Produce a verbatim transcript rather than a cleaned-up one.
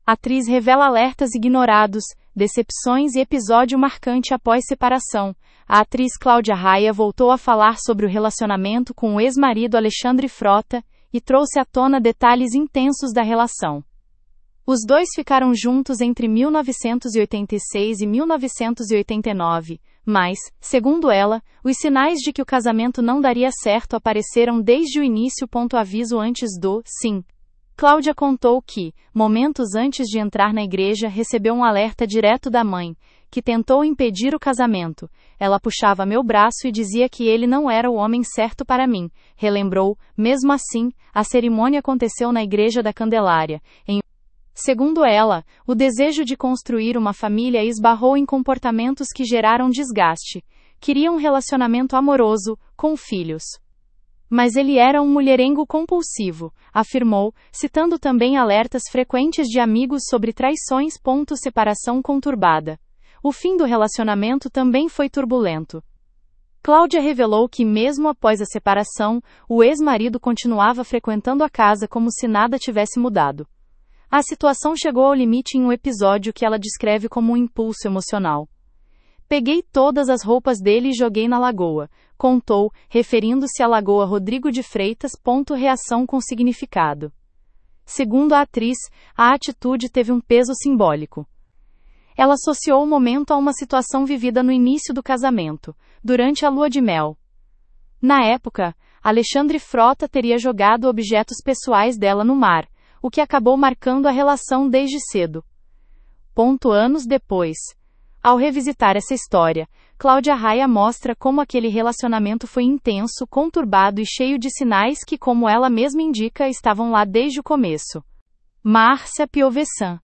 Atriz revela alertas ignorados, decepções e episódio marcante após separação. A atriz Cláudia Raia voltou a falar sobre o relacionamento com o ex-marido Alexandre Frota e trouxe à tona detalhes intensos da relação. Os dois ficaram juntos entre mil novecentos e oitenta e seis e mil novecentos e oitenta e nove, mas, segundo ela, os sinais de que o casamento não daria certo apareceram desde o início. Aviso antes do sim. Cláudia contou que, momentos antes de entrar na igreja, recebeu um alerta direto da mãe, que tentou impedir o casamento. Ela puxava meu braço e dizia que ele não era o homem certo para mim. Relembrou, mesmo assim, a cerimônia aconteceu na Igreja da Candelária. Em Segundo ela, o desejo de construir uma família esbarrou em comportamentos que geraram desgaste. Queria um relacionamento amoroso, com filhos. Mas ele era um mulherengo compulsivo, afirmou, citando também alertas frequentes de amigos sobre traições. Separação conturbada. O fim do relacionamento também foi turbulento. Cláudia revelou que, mesmo após a separação, o ex-marido continuava frequentando a casa como se nada tivesse mudado. A situação chegou ao limite em um episódio que ela descreve como um impulso emocional. Peguei todas as roupas dele e joguei na lagoa, contou, referindo-se à Lagoa Rodrigo de Freitas. Reação com significado. Segundo a atriz, a atitude teve um peso simbólico. Ela associou o momento a uma situação vivida no início do casamento, durante a lua de mel. Na época, Alexandre Frota teria jogado objetos pessoais dela no mar, o que acabou marcando a relação desde cedo. Ponto anos depois. Ao revisitar essa história, Cláudia Raia mostra como aquele relacionamento foi intenso, conturbado e cheio de sinais que, como ela mesma indica, estavam lá desde o começo. Márcia Piovesan